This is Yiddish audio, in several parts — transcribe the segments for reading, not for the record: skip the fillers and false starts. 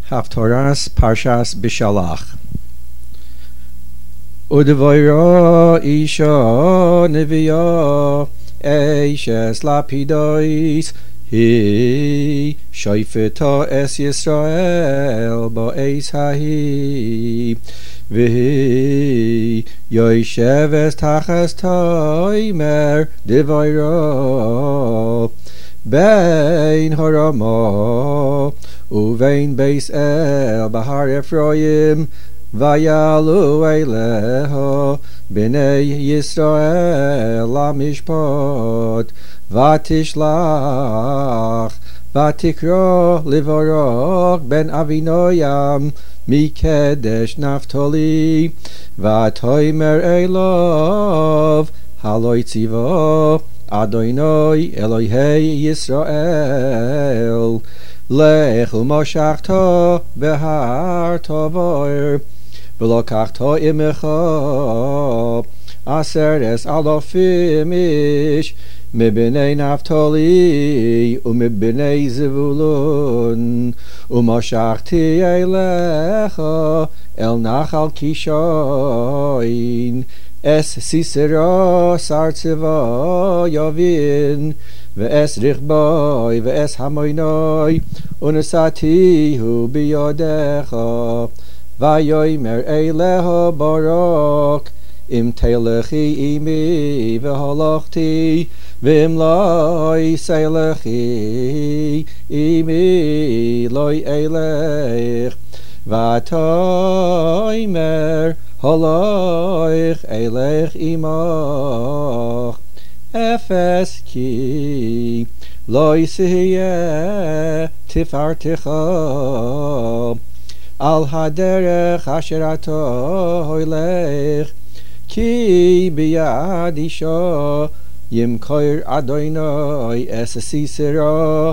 Haftorahs Parshas Bishalach. Udvoira isha neviya eishes lapidois hi shoifeta es Yisrael ba'es hahi v'hi yosheves tachas toimer dvoira bein harama uvein beis el bahar Ephraim vayalu eileho b'nei Yisrael lamishpat vatishlach vatikro livorok ben avinoyam mikedesh naftali vatoimer elov haloi tzivo Adonai Elohei Yisrael Lech u'moshachta behar tavoir v'lokachta imecha aseres alofim ish mibnei Naftali u'mibnei Zevulun u'moshachti eilecha el nachal Kishain Es Sisera Sartzeva Yavin Ve'es Richboi Ve'es Hamoinoi Unesatihu biyodecha Vayoymer Eileho Barak Im Telechi imi Ve'halachti V'im Loi Seilechi imi Loi Eilech Vatoymer Haloich Eilech imach Efes ki Loi sihye tifarticha Al haderech asher ato hoilech Ki biyad isha Yimkoir Adonai es Sisera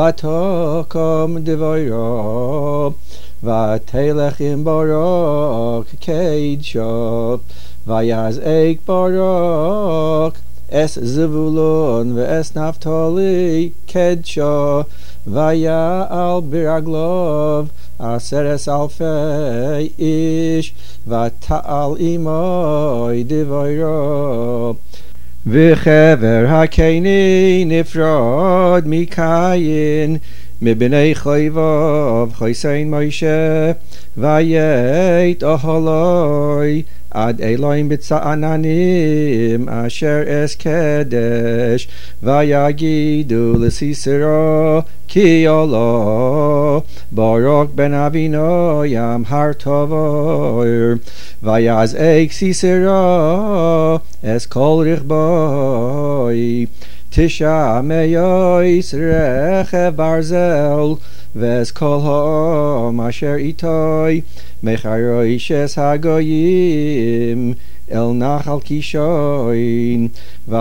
Vatokom devoira Vatelech im Barak Keidshah Vayaz Eik Barak Es Zevulun Ve'es Naftali Keidshah Vayal Biraglov Aseres Alfei Ish Vata'al Imoi Devoira V'chever hakeni nifrod mikayin Mibnei choyvav choysein Moshe Vayet oholoi Ad Elohim b'tza'ananim Asher es kedesh Vayagidu l'sisera Ki Allah Barak ben Avinoyam har tavoir Vayaz eik sisera Es kol richboi Tisha meyois rechev barzel Ves kol ha'om asher itoi Mecharoishes hagoyim El nachal kishoin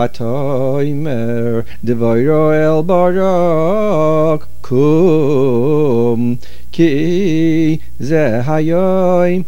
Vatoimer Devoiro el barak Kum Ki ze hayoim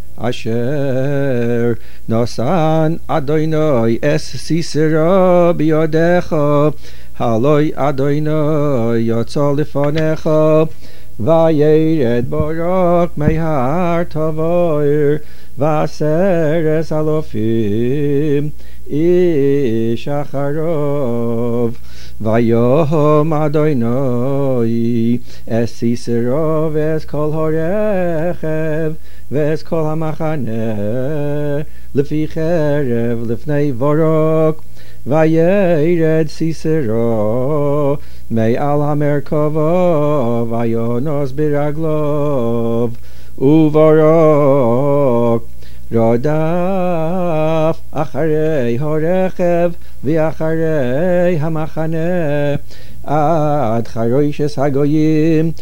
Asher Nosan Adonai es Sisera biyodecha Haloi Adonai yotza lifanecha Vayered Barak mehar tavoir Vaseres alofim ish acharov Vayohom Adonai es Sisera ves kol harechev Ves kol hamachaneh Lefi cherev lefnei Barak Vayered Sisera Me'al hamerkava Vayonos biraglov Uvarak Rodaf Acharei harechev V'acharei hamachaneh Ad charoishes hagoyim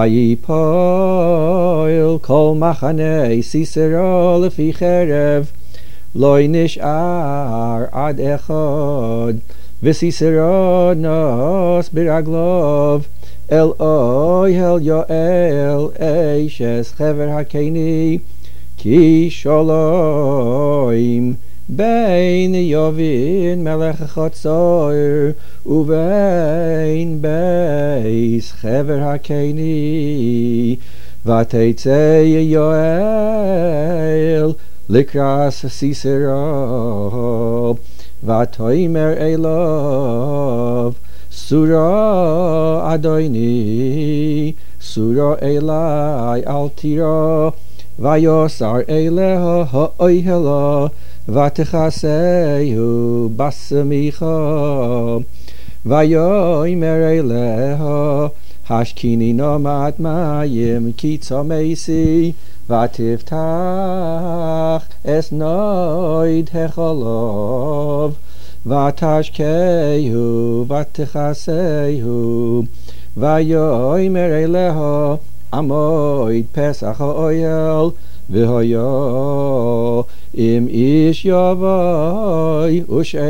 Vayipol kol machanei Sisera lefi cherev Loi nish'ar ad echad V'sisera nos biraglov El oihel yoel eishes chever hakeni Ki sholoim bein Yovin melech Chatzor uvein beis chever hakeni ותצא יואל לקראת סיסרא ותאמר אליו סורה אדוני סורה אלי אל תירא ויוסר אליה האוהלה ותכסהו בסמיכה ויאמר אליה השכיני נא מעט מים כי צמאתי ותפתח אסנאית החלב ותשקהו ותכסהו ויאמר אליה עמוד פסח האוהל והיה אם איש יבוא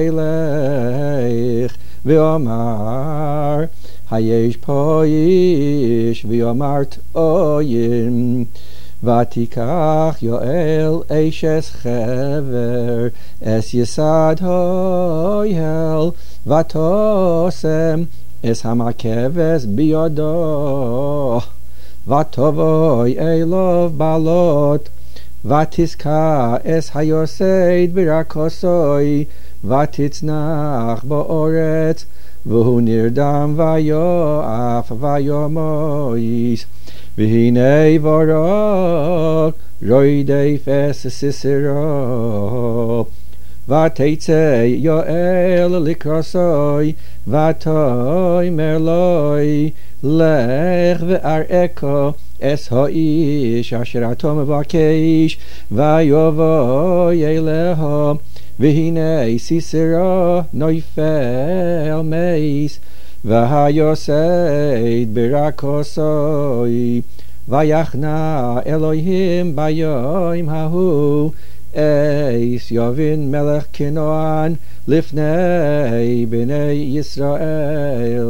ושאלך ואמר היש פה איש ואמרת אוין ותיקח יואל אשת חבר אס יסד האוהל ותשם אס המרכבת בידו ותבוא אליו בעלות ותזכה אס היוסד ברכסוי ותצנח בארץ והוא נרדם ויואף וימות והנה ברק רוידף אס סיסרא ותצא יואל לקראתו ותאמר לו לך ואראך אס האיש אשר אתה מבקש ויבוא אליה והנה סיסרא נופל מת והיוסד ברכסו ויחנה אלוהים ביום ההוא אס יבין מלך כנען לפני בני ישראל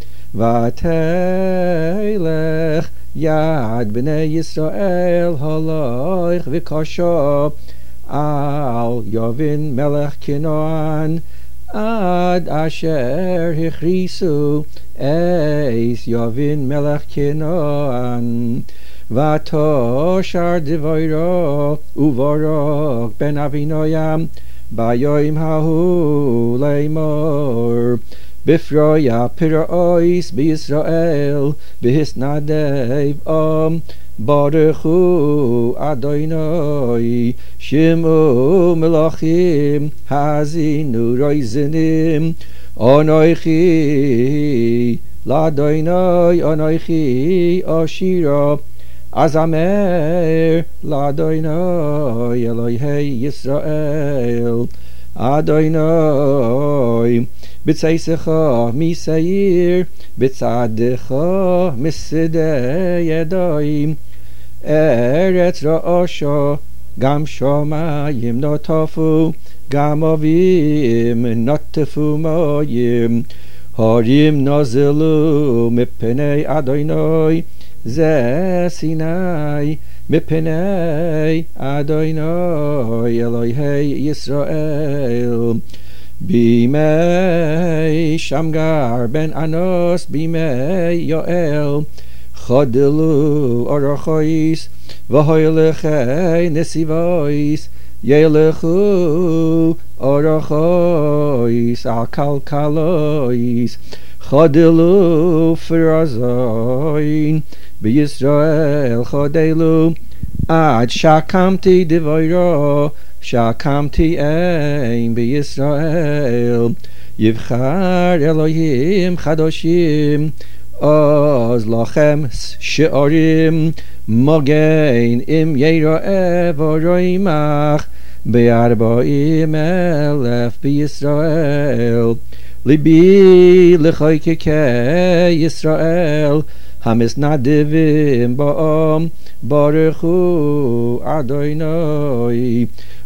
ותלך יד בני ישראל הלך וקשה על יבין מלך כנען עד אשר הכריסו אס יבין מלך כנען ותושר דברו וברק בן אבינועם ביום ההוא לאמור בפרויה פרעויס בישראל בהסנדב ברכו אדוני שמעו מלאכים האזינו רויזנים אנוכי לאדוני אנוכי אשירה אזמר לאדוני אלוהי ישראל אדוני בצאתך משעיר בצעדך משדה ידיים ארץ רעשה גם שמיים נטפו גם אבים נטפו מים הרים נזלו מפני אדוני זה סיני מפני אדוני אלוהי ישראל בימי שמגר בן אנוס בימי יואל חדלו אורחויס והוילכי נסיבויס ילכו אורחויס על כלכלויס חדלו פרזוין בישראל חדלו עד שקמתי דברו שקמתי אין בישראל יבחר אלוהים חדשים אז לכם שערים מגן אם יראה ורוימך ב40,000 בישראל ליבי לחוקקי ישראל המסנדבים בעם ברכו אדוני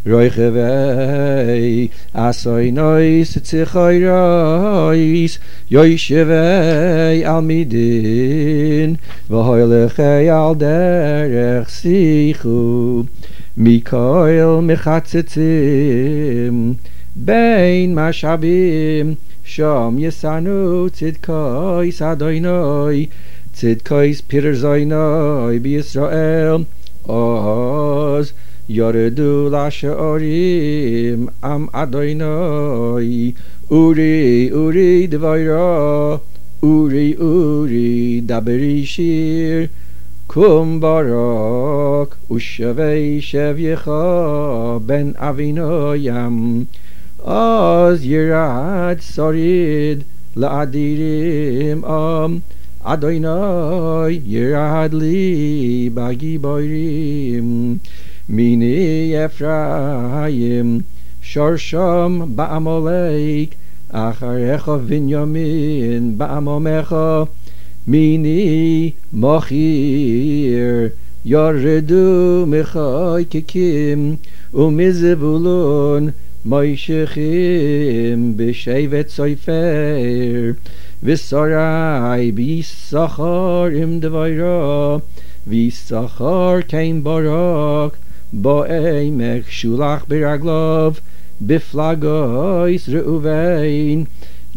רוחבי עשוינויס ציחוירויס יושבי על מדין והולכי על דרך שיחו מכל מחצצים בין משאבים שם יסנו צדקויס אדוני צדקויס פירר זוינוי בישראל עוז יורדו לשעורים עם אדוני אורי אורי דביירה אורי אורי דברי שיר קום ברק ושבי שבייך בן אבינוים אז ירד שריד לאדירים עם אדוני ירד לי בגיבורים מיני אפרים שורשם בעמלק אחריך בנימין בעממך מיני מחיר ירדו מחייקים ומזבולון מיישכים בשבט סופר ושרי ביששכר עם דביירה ויששכר כן ברק בעמק שולח ברגליו בפלגויס ראובן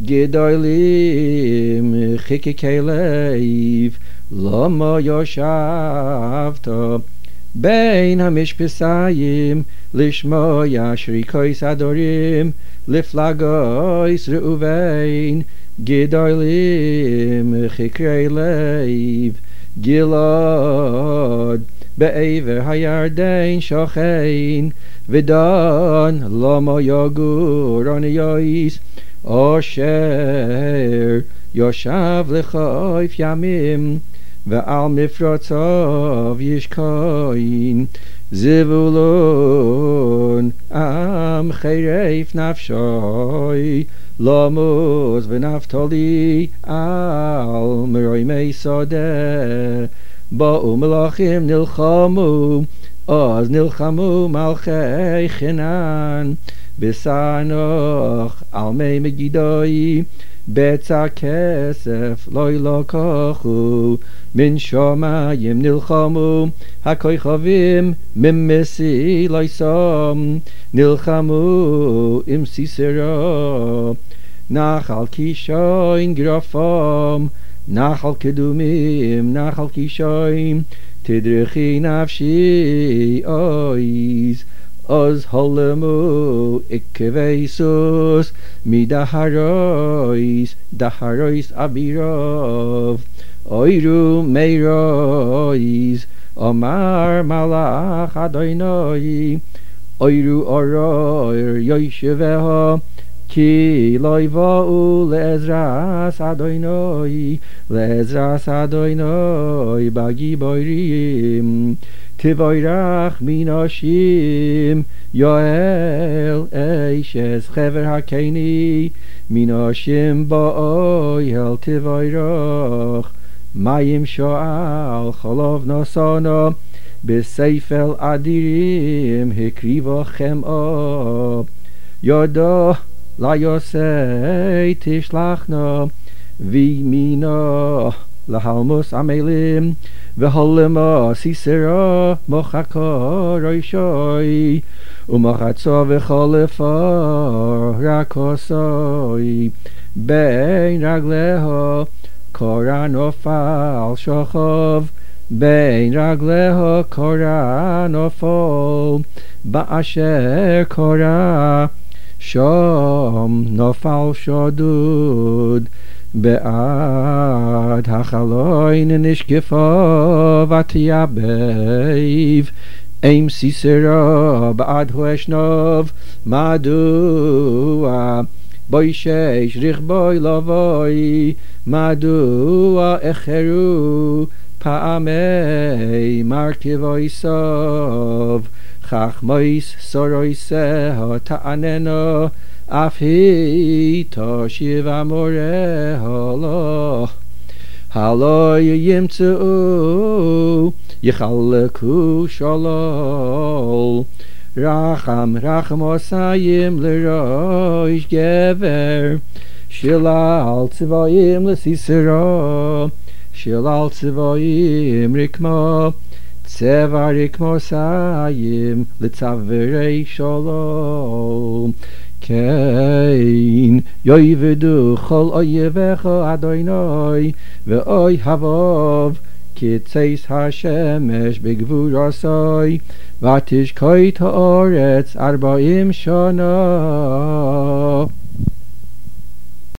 גדולים חיקקי לב למה ישבת בין המשפסיים לשמוע שריקויס אדורים לפלגויס ראובן גדולים חיקרי לב גלעד בעבר הירדן שוכן ודן למה יגור עניוס אשר יושב לחוף ימים ועל מפרציו ישכון זבולון עם חירף נפשי למוז ונפתלי על מרימי שדה באו מלאכים נלחמו אז נלחמו מלכי חנן בסנוך על מי מגידוי בצע כסף לא ילקחו מן שמיים נלחמו הכוכבים ממסי לא ישום נלחמו עם סיסרא נחל קישון גרפם נחל קדומים נחל קישון תדרכי נפשי אויז אז הולמו עקבי סוס מדהרויס אבירוב אוירו מיירויז אמר מלאך אדוני אוירו אורור יושבהו כי לא יבואו לעזרס אדוני בגיבורים תבורך מנשים יואל אישס חבר הקני מנשים באויל תבורך מים שואל חלוב נוסונו בספל אדירים הקריבו חמאו יודו ליוסי תשלחנו וימינו להלמוס עמלים והולמו סיסרא מוחקו ראשוי ומחצו וחולפו רכוסוי בין רגליהו קורא נופל שוכב בין רגליהו קורא נופל באשר קורא שם נופל שדוד בעד החלון נשקפה ותייבב עם סיסרא בעד הושנוב מדוע בוישש רכבוי לבוי מדוע אחרו פעמי מרכבוי סוב חכמויס סורויסה תעננו אף היא תושיב אמורה הלא ימצאו יחלקו שולל רחם עושיים לראש גבר שלל צבעים לסיסרא שלל צבעים רקמו צבע רקמו סיים לצווארי שלום kein yoyvedu chol oyevecha Adonai ve'oy havav kitzeis hashemesh begvurasai v'tishkoit haaretz 40 shana